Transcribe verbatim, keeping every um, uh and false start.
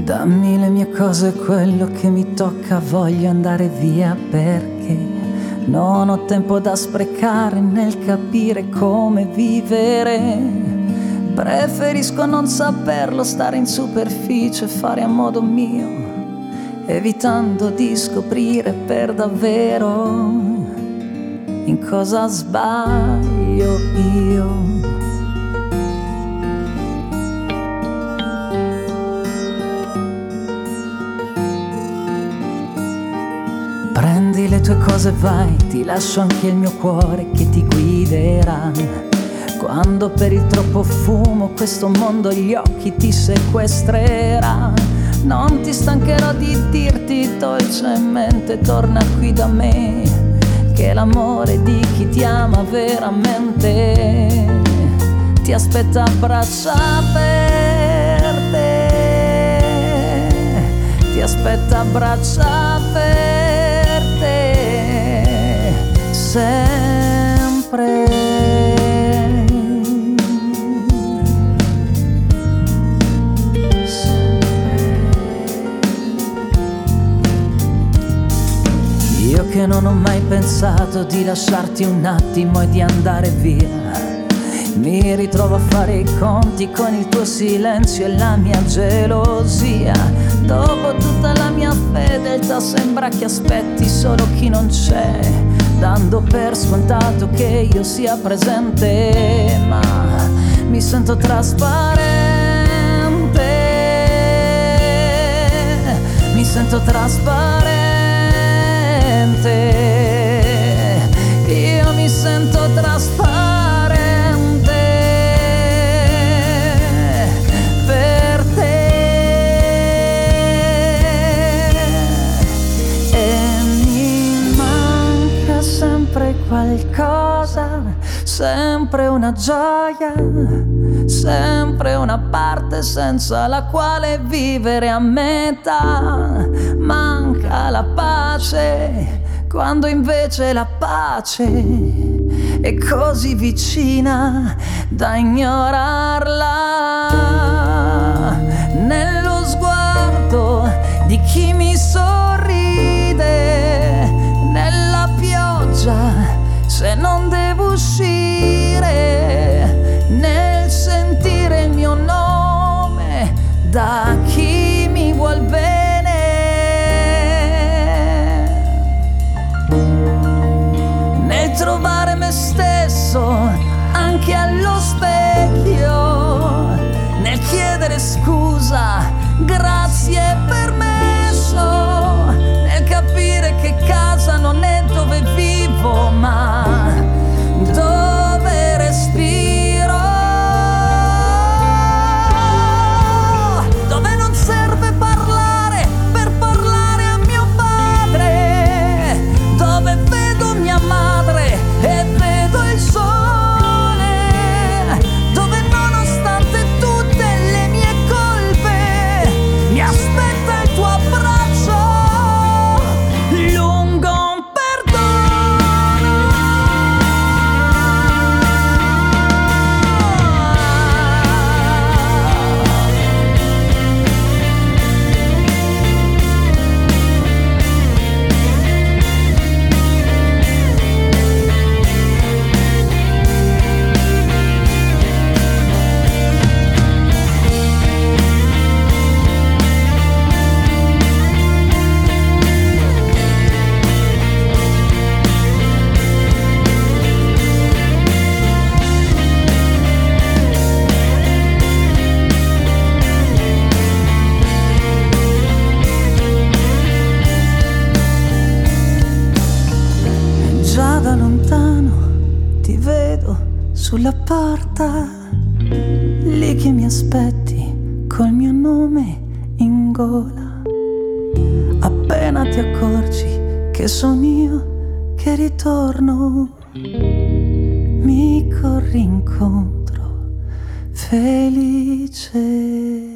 Dammi le mie cose, quello che mi tocca, voglio andare via perché non ho tempo da sprecare nel capire come vivere. Preferisco non saperlo, stare in superficie, fare a modo mio, evitando di scoprire per davvero in cosa sbaglio io. Prendi le tue cose, vai, ti lascio anche il mio cuore che ti guiderà. Quando per il troppo fumo questo mondo gli occhi ti sequestrerà. Non ti stancherò di dirti dolcemente torna qui da me, che l'amore di chi ti ama veramente ti aspetta a braccia aperte, ti aspetta a braccia aperte sempre. Io che non ho mai pensato di lasciarti un attimo e di andare via, mi ritrovo a fare i conti con il tuo silenzio e la mia gelosia. Dopo tutta la mia fedeltà sembra che aspetti solo chi non c'è, dando per scontato che io sia presente, ma mi sento trasparente, mi sento trasparente. Io mi sento trasparente per te e mi manca sempre qualcosa, sempre una gioia, sempre una parte senza la quale vivere a metà. Manca la pace, quando invece la pace è così vicina da ignorarla. Nello sguardo di chi mi sorride, nella pioggia se non devo uscire, nel sentire il mio nome da chi mi vuol bene, nel trovare me stesso anche allo specchio, nel chiedere scusa, grazie, permesso, nel capire che casa non è dove vivo ma dove respiro, dove non serve parlare per parlare a mio padre, dove vedo mia madre e vedo il sole, dove nonostante tutte le mie colpe mi aspetta il tuo abbraccio lungo un perdono. Già da lontano ti vedo sulla porta, lì che mi aspetti col mio nome in gola. Appena ti accorgi che sono io che ritorno, mi corri incontro felice.